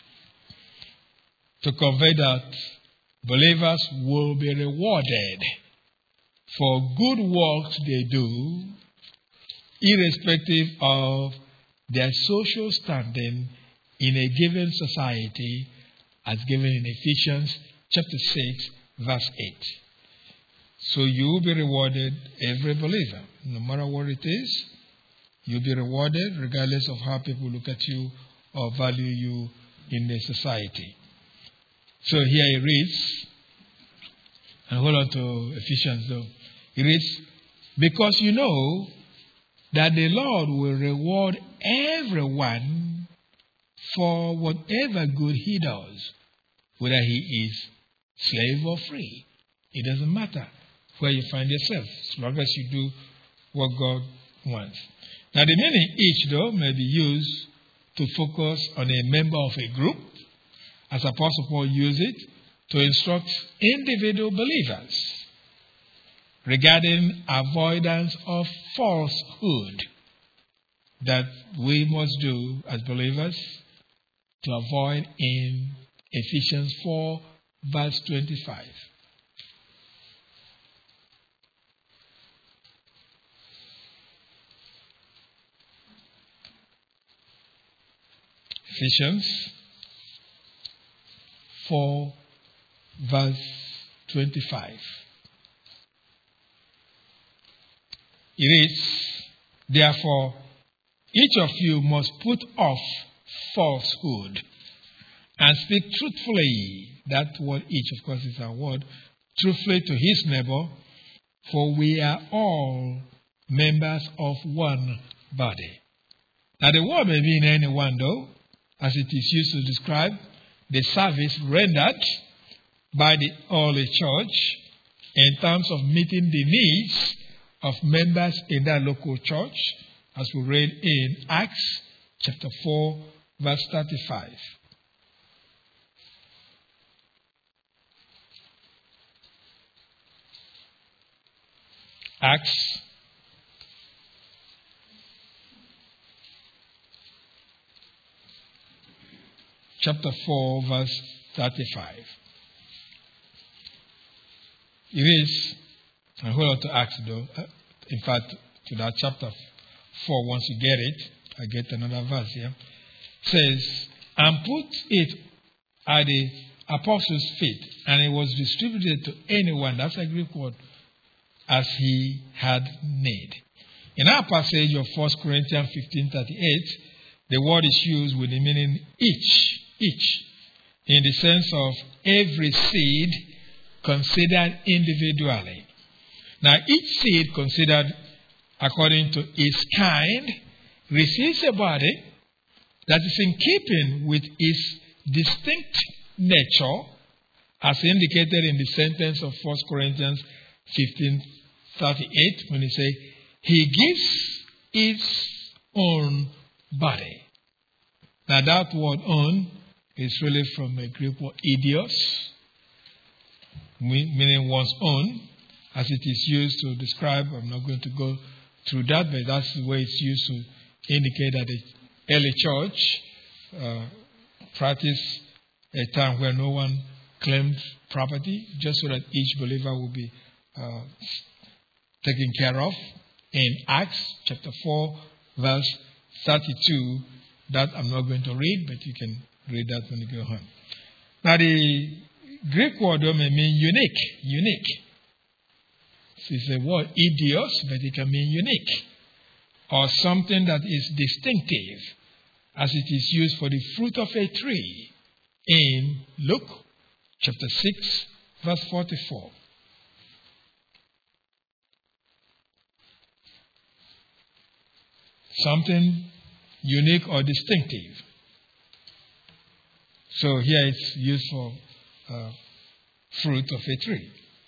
to convey that believers will be rewarded for good works they do, irrespective of their social standing in a given society, as given in Ephesians chapter six, verse eight. So you will be rewarded, every believer, no matter what it is, you'll be rewarded regardless of how people look at you or value you in the society. So here he reads, and hold on to Ephesians though. He reads, because you know that the Lord will reward everyone for whatever good he does, whether he is slave or free. It doesn't matter where you find yourself, as long as you do what God wants. Now the meaning each, though, may be used to focus on a member of a group, as Apostle Paul used it to instruct individual believers regarding avoidance of falsehood that we must do as believers to avoid in Ephesians four, verse twenty-five. Ephesians four, verse twenty-five. It reads, therefore, each of you must put off falsehood and speak truthfully. That word each, of course, is our word. Truthfully to his neighbor, for we are all members of one body. Now, the word may mean anyone, though, as it is used to describe the service rendered by the early church in terms of meeting the needs of members in that local church, as we read in Acts chapter four, verse thirty-five. Acts chapter four, verse thirty-five. It is, I hold on to Acts though, in fact, to that chapter four, once you get it, I get another verse here. It says, and put it at the apostles' feet, and it was distributed to anyone, that's a Greek word, as he had need. In our passage of First Corinthians fifteen thirty-eight, the word is used with the meaning each, each, in the sense of every seed considered individually. Now, each seed considered according to its kind receives a body that is in keeping with its distinct nature, as indicated in the sentence of First Corinthians fifteen thirty-eight, when he says, he gives its own body. Now, that word own is really from a Greek word idios, meaning one's own, as it is used to describe. I'm not going to go through that, but that's the way it's used to indicate that the early church uh, practiced a time where no one claimed property, just so that each believer will be uh, taken care of. In Acts chapter four, verse thirty-two, that I'm not going to read, but you can read that when you go home. Now, the Greek word may mean unique, unique. It's a word idios, but it can mean unique, or something that is distinctive, as it is used for the fruit of a tree in Luke chapter six, verse forty-four. Something unique or distinctive. So here it's used for uh, fruit of a tree.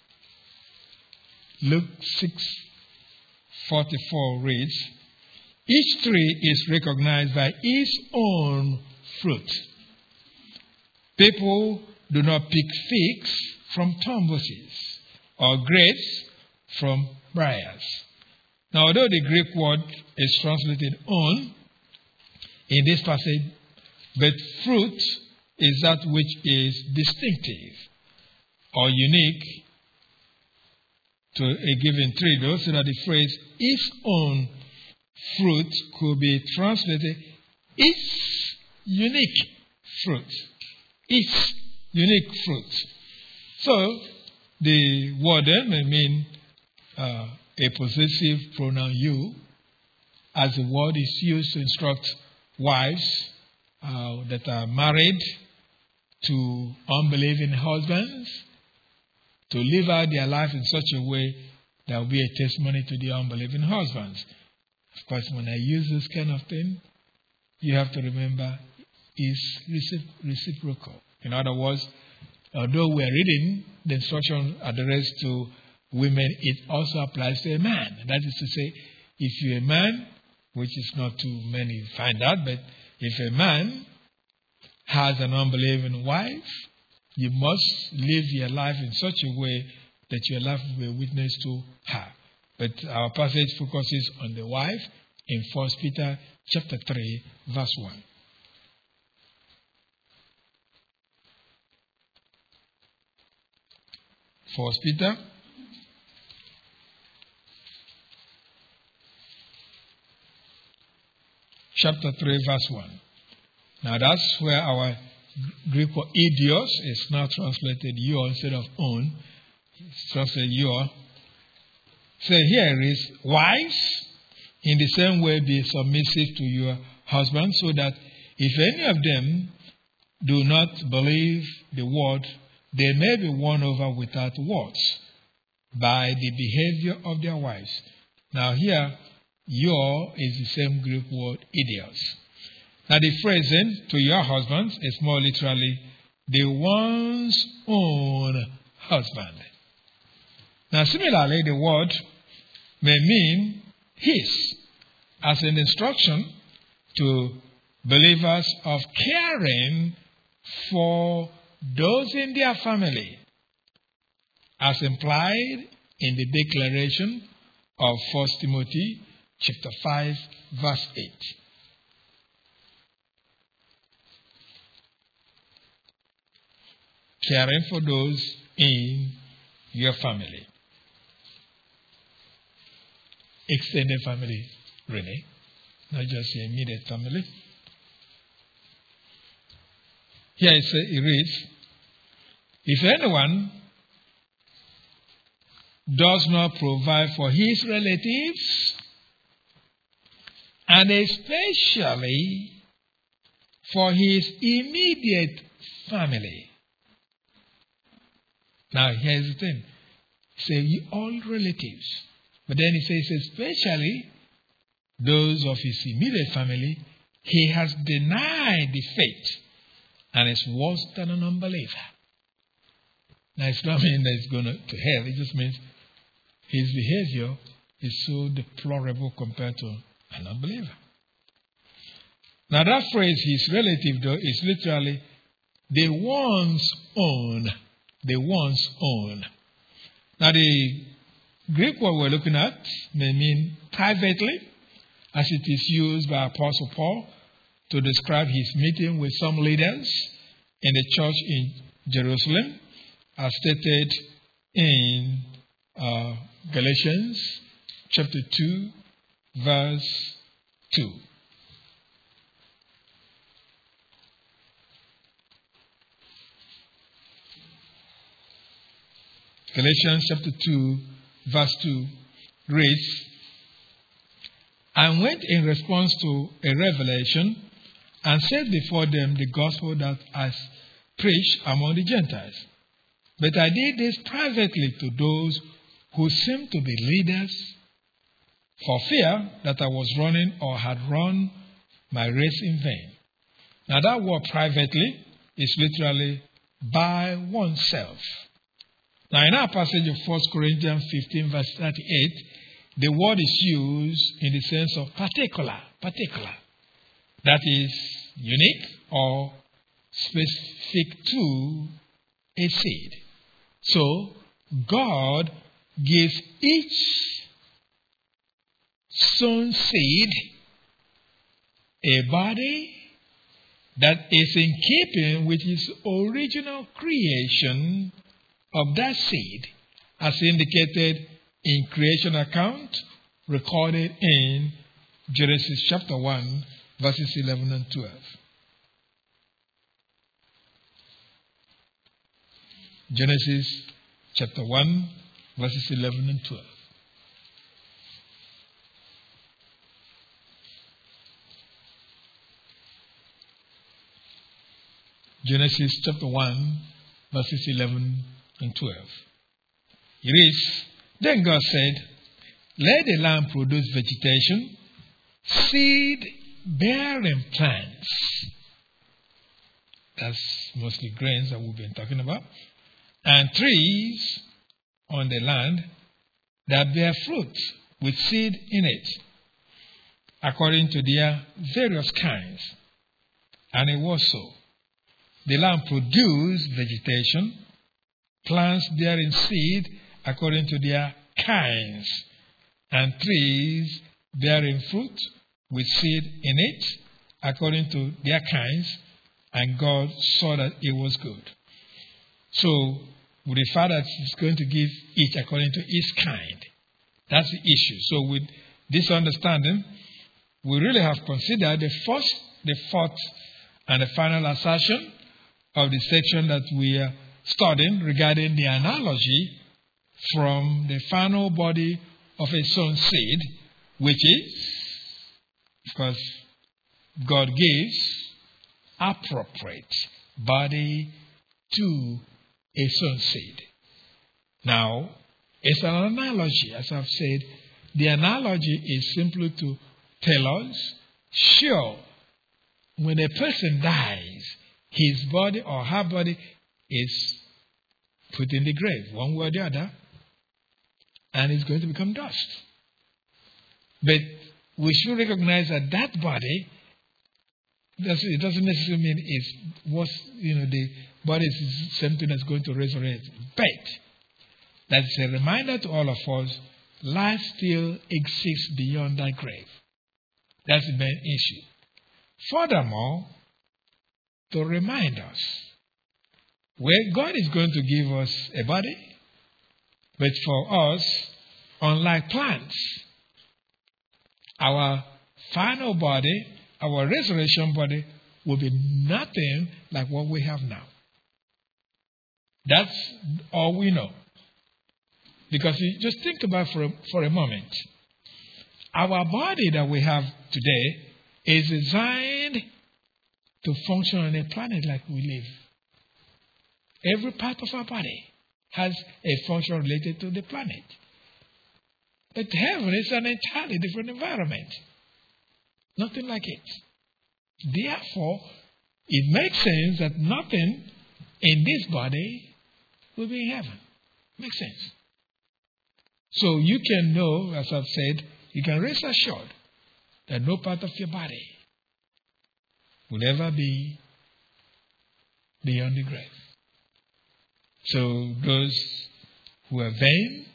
Luke six forty-four reads, each tree is recognized by its own fruit. People do not pick figs from thorn bushes or grapes from briars. Now, although the Greek word is translated on in this passage, but fruit is that which is distinctive or unique to a given tree, though, so that the phrase its own fruit could be translated its unique fruit. Its unique fruit. So, the word then may mean uh, a possessive pronoun you, as the word is used to instruct wives uh, that are married to unbelieving husbands to live out their life in such a way that will be a testimony to the unbelieving husbands. Of course, when I use this kind of thing, you have to remember it's recipro- reciprocal. In other words, although we're reading the instruction addressed to women, it also applies to a man. That is to say, if you're a man, which is not too many find out, but if a man has an unbelieving wife, you must live your life in such a way that your life will be a witness to her. But our passage focuses on the wife in First Peter chapter three, verse one. First Peter chapter three, verse one. Now that's where our Greek word idios is now translated your instead of own. It's translated your. So here it is, wives, in the same way be submissive to your husband, so that if any of them do not believe the word, they may be won over without words by the behavior of their wives. Now here, your is the same Greek word idios. Now the phrase then, to your husbands, is more literally, the one's own husband. Now similarly, the word may mean his, as an instruction to believers of caring for those in their family, as implied in the declaration of First Timothy chapter five, verse eight. Caring for those in your family. Extended family, really, not just your immediate family. Here it, say, it reads, if anyone does not provide for his relatives, and especially for his immediate family. Now here's the thing. Say you all relatives. But then he says especially those of his immediate family, he has denied the faith and is worse than an unbeliever. Now it's not mean that he's going to hell. It just means his behavior is so deplorable compared to an unbeliever. Now that phrase, his relative, though, is literally the one's own. The one's own. Now the Greek word we're looking at may mean privately, as it is used by Apostle Paul to describe his meeting with some leaders in the church in Jerusalem, as stated in uh, Galatians chapter two, verse two. Galatians chapter two, verse two reads, and went in response to a revelation and set before them the gospel that I preached among the Gentiles. But I did this privately to those who seemed to be leaders, for fear that I was running or had run my race in vain. Now that word privately is literally by oneself. Now in our passage of First Corinthians fifteen, verse thirty-eight, the word is used in the sense of particular, particular. That is unique or specific to a seed. So God gives each sown seed a body that is in keeping with his original creation of that seed, as indicated in creation account recorded in Genesis chapter one, verses eleven and twelve. Genesis chapter one, verses eleven and twelve. Genesis chapter one, verses eleven and twelve. It reads, then God said, let the land produce vegetation, seed-bearing plants. That's mostly grains that we've been talking about. And trees on the land that bear fruit with seed in it, according to their various kinds. And it was so. The land produced vegetation, plants bearing seed according to their kinds, and trees bearing fruit with seed in it according to their kinds, and God saw that it was good. So we refer that He's going to give each according to its kind. That's the issue. So with this understanding, we really have considered the first, the fourth And the final assertion of the section that we are studying regarding the analogy from the final body of a sown seed, which is, because God gives appropriate body to a sown seed. Now, it's an analogy, as I've said. The analogy is simply to tell us, sure, when a person dies, his body or her body is put in the grave, one way or the other, and it's going to become dust. But we should recognize that that body, it doesn't necessarily mean it's what's, you know, the body is something that's going to resurrect. But that's a reminder to all of us, life still exists beyond that grave. That's the main issue. Furthermore, to remind us, where God is going to give us a body, but for us, unlike plants, our final body, our resurrection body, will be nothing like what we have now. That's all we know. Because you just think about for a, for a moment. Our body that we have today is designed to function on a planet like we live. Every part of our body has a function related to the planet. But heaven is an entirely different environment. Nothing like it. Therefore, it makes sense that nothing in this body will be in heaven. Makes sense. So you can know, as I've said, you can rest assured that no part of your body will ever be beyond the grave. So those who are vain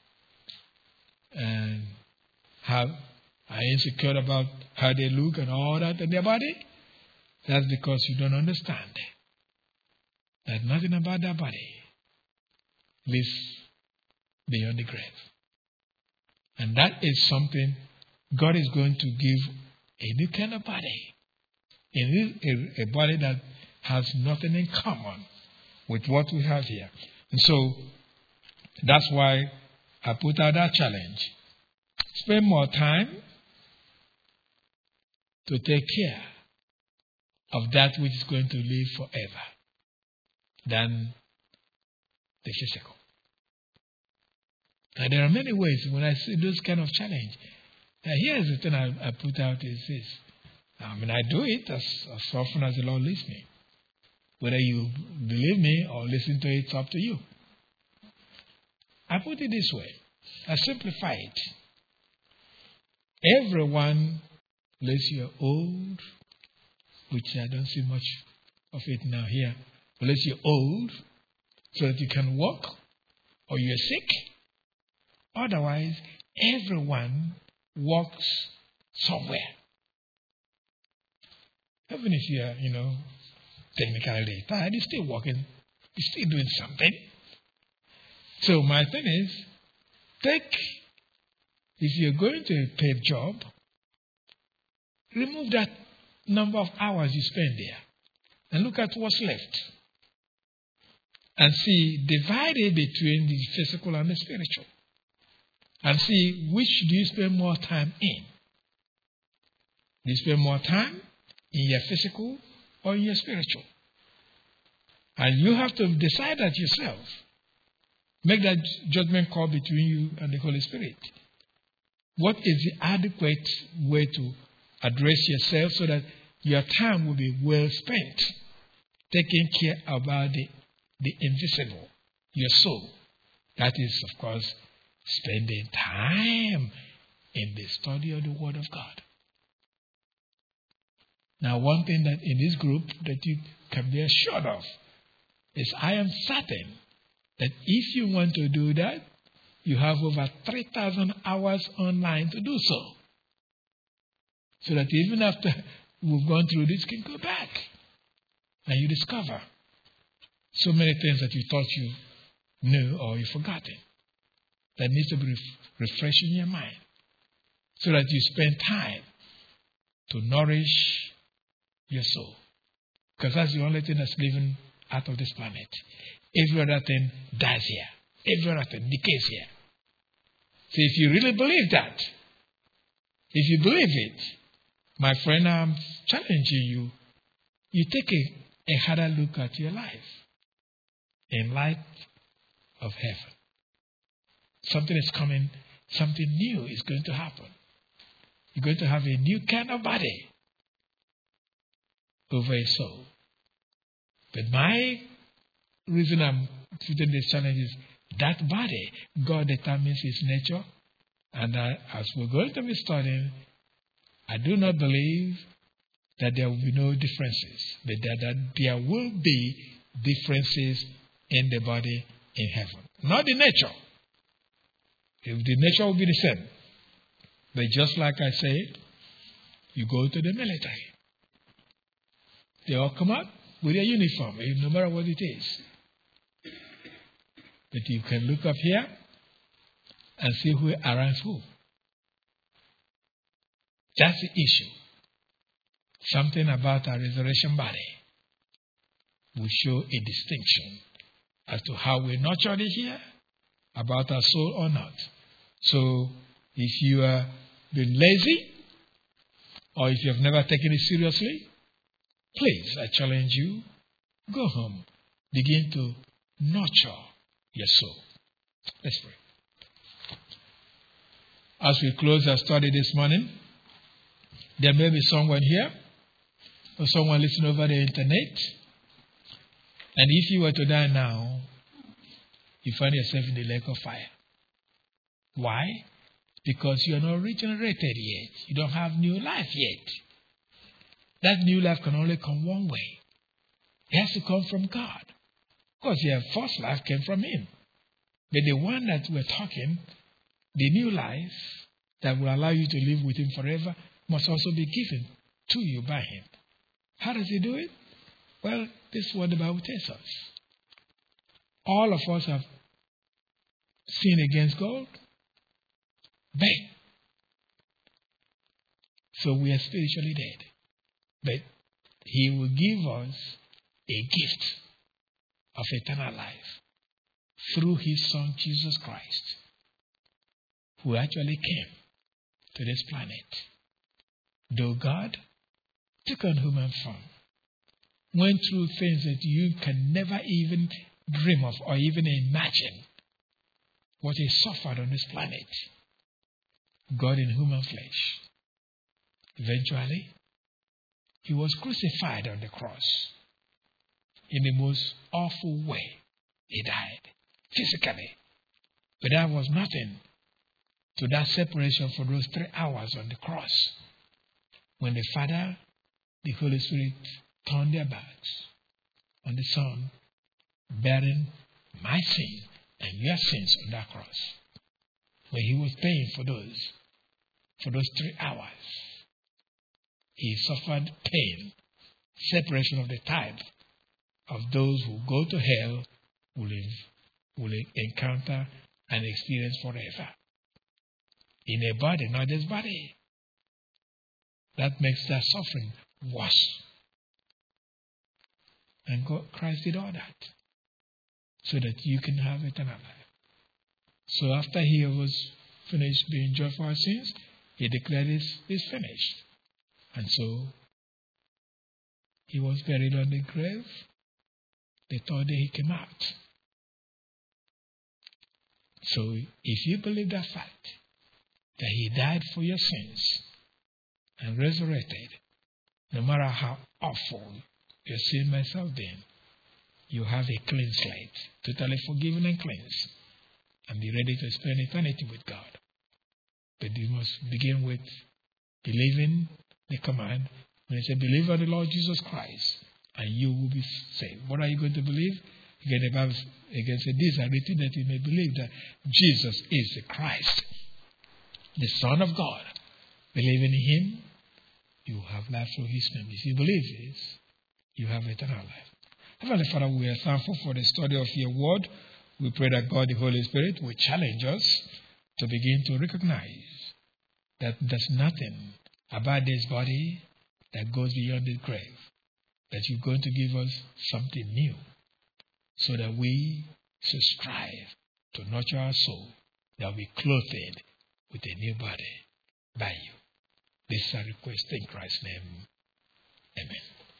and have are insecure about how they look and all that in their body, that's because you don't understand that nothing about that body lives beyond the grave. And that is something God is going to give a new kind of body. A, new, a, a body that has nothing in common with what we have here. And so that's why I put out that challenge. Spend more time to take care of that which is going to live forever than the physical. Now, there are many ways when I see those kind of challenge. Now, here's the thing I, I put out is this. I mean, I do it as, as often as the Lord leads me. Whether you believe me or listen to it, it's up to you. I put it this way. I simplify it. Everyone, unless you're old, which I don't see much of it now here, unless you're old, so that you can walk, or you're sick. Otherwise, everyone walks somewhere. Even if you're, you know, technically retired, you're still walking, you're still doing something. So my thing is, take, if you're going to a paid job, remove that number of hours you spend there and look at what's left. And see, divide it between the physical and the spiritual. And see, which do you spend more time in? Do you spend more time in your physical or in your spiritual? And you have to decide that yourself. Make that judgment call between you and the Holy Spirit. What is the adequate way to address yourself so that your time will be well spent taking care about the, the invisible, your soul? That is, of course, spending time in the study of the Word of God. Now, one thing that in this group that you can be assured of is I am certain that if you want to do that, you have over three thousand hours online to do so. So that even after we've gone through this, you can go back and you discover so many things that you thought you knew or you've forgotten. That needs to be refreshed in your mind so that you spend time to nourish your soul. Because that's the only thing that's living out of this planet. Every other thing dies here. Every other thing decays here. So if you really believe that, if you believe it, my friend, I'm challenging you. You take a, a harder look at your life in light of heaven. Something is coming. Something new is going to happen. You're going to have a new kind of body over a soul. But my reason I'm putting this challenge is that body, God determines its nature. And uh, as we're going to be studying, I do not believe that there will be no differences, but that, that there will be differences in the body in heaven. Not the nature. If the nature will be the same. But just like I said, you go to the military. They all come out with a uniform, no matter what it is. But you can look up here and see who arranges who. That's the issue. Something about our resurrection body will show a distinction as to how we nurtured it here, about our soul or not. So, if you are being lazy, or if you have never taken it seriously, please, I challenge you, go home. Begin to nurture your soul. Let's pray. As we close our study this morning, there may be someone here, or someone listening over the internet, and if you were to die now, you find yourself in the lake of fire. Why? Because you are not regenerated yet. You don't have new life yet. That new life can only come one way. It has to come from God. Because your first life came from Him. But the one that we're talking, the new life that will allow you to live with Him forever, must also be given to you by Him. How does He do it? Well, this is what the Bible tells us. All of us have sinned against God. But so we are spiritually dead. But He will give us a gift of eternal life through His Son, Jesus Christ, who actually came to this planet. Though God took on human form, went through things that you can never even dream of or even imagine what He suffered on this planet. God in human flesh. Eventually, He was crucified on the cross. In the most awful way, He died physically. But that was nothing to that separation for those three hours on the cross, when the Father, the Holy Spirit turned their backs on the Son, bearing my sin and your sins on that cross. When He was paying for those, for those three hours, He suffered pain, separation of the type of those who go to hell will, will encounter and experience forever. In a body, not this body. That makes that suffering worse. And God, Christ did all that so that you can have eternal life. So after He was finished being judged for our sins, He declared it is finished. And so He was buried on the grave. The third day He came out. So if you believe that fact, that He died for your sins and resurrected, no matter how awful your sin might have been, you have a clean slate, totally forgiven and cleansed, and be ready to spend eternity with God. But you must begin with believing the command. When it says, believe on the Lord Jesus Christ, and you will be saved. What are you going to believe? Again, the Bible again said, these are written that you may believe that Jesus is the Christ, the Son of God. Believing in Him, you have life through His name. If you believe this, you have eternal life. Heavenly Father, we are thankful for the study of Your Word. We pray that God, the Holy Spirit, will challenge us to begin to recognize that there's nothing about this body that goes beyond the grave. that you're going to give us something new so that we should strive to nurture our soul, that we clothed with a new body by you. This is our request in Christ's name. Amen.